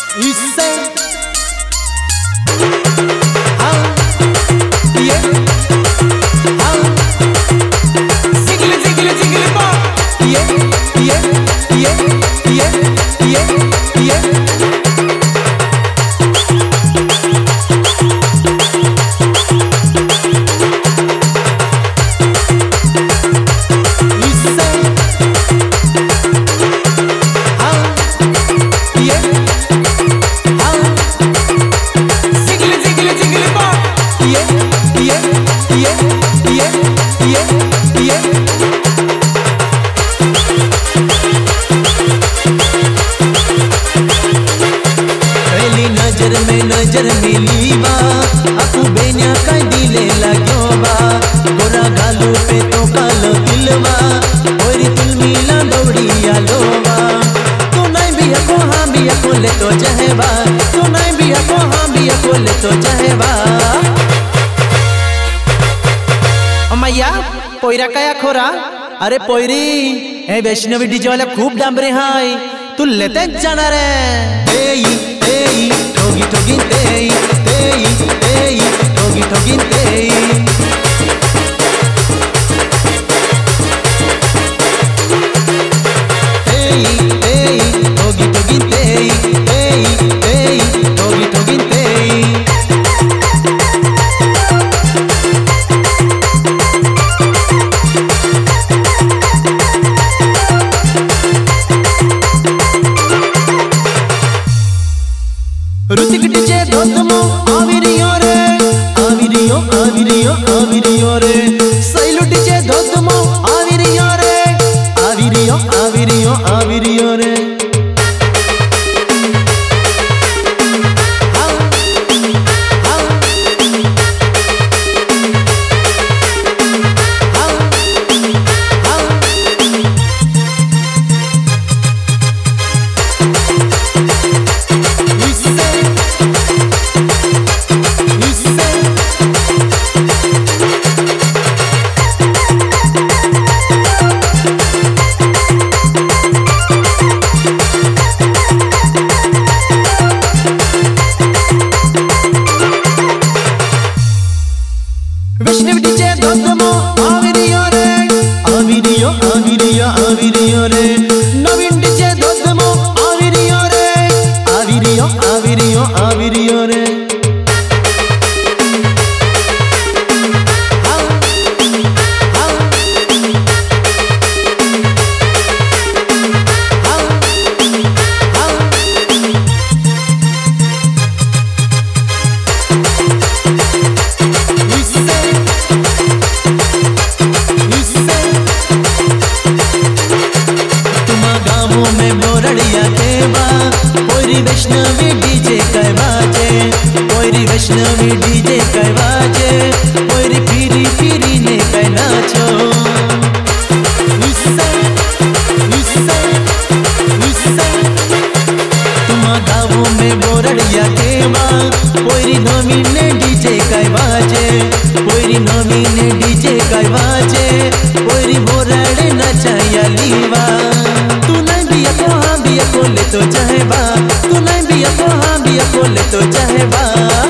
इससे हाँ ये हाँ जिगल जिगल जिगल पा ये ये ये ये ये ये नजर मिली बा आपू बेन्या कई दिले लाग्यो बा गोरा गालू पे तो कालो दिलवा ओरी तुल मिला दौड़िया लोबा तू नहीं भी को हां भी को ले तो जहबा तू नहीं भी को हां भी को ले तो जहबा अम्मैया पोयरा कया खोरा अरे पोयरी ए वैष्णवी डीजे वाला खूब डांबरे हाय तू लेते जाना रे एई एई ठोगी ठोगी तेई तेई तेई ठोगी ठोगी तेई तेई तेई ठोगी ठोगी तेई तेई तेई ठोगी ठोगी तेई ऋतिक डीजे दोस्तमो आविरियो रे आविरियो आविरियो आविरियो रे सैलू डीजे दोस्तमो आविरियो रे आविरियो आविरियो आविरियो रे वैष्णवी डीजे दोस्तमो आविरियो रे आविरियो आविरियो आविरियो रे नवीन डीजे दोस्तमो आविरियो रे आविरियो आविरियो आविरियो रे वैष्णवी डीजे कई बाजे कोई वैष्णवी डीजे कई बाजे कोई पीरी पीरी ने कई नाचो तुम गाँव में बोरड़िया के माँ कोई नमी ने डीजे कई बाजे कोई नमी ने डीजे कई बाजे कोई बोरड़े नचाया लीवा तू नहीं भी को हाँ भी को ले तो चाहेबा तू नहीं भी को हाँ भी को ले तो चाहेबा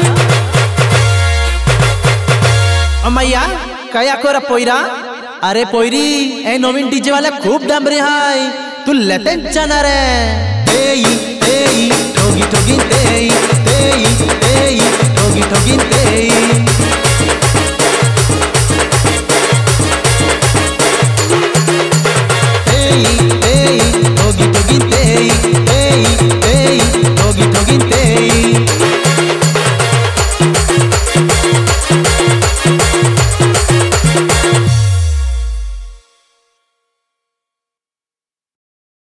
अम्मैया कया कोरा पोयरा अरे पोयरी ए नवीन डीजे वाला खूब डांबरे हाय तू लेते जाना रे।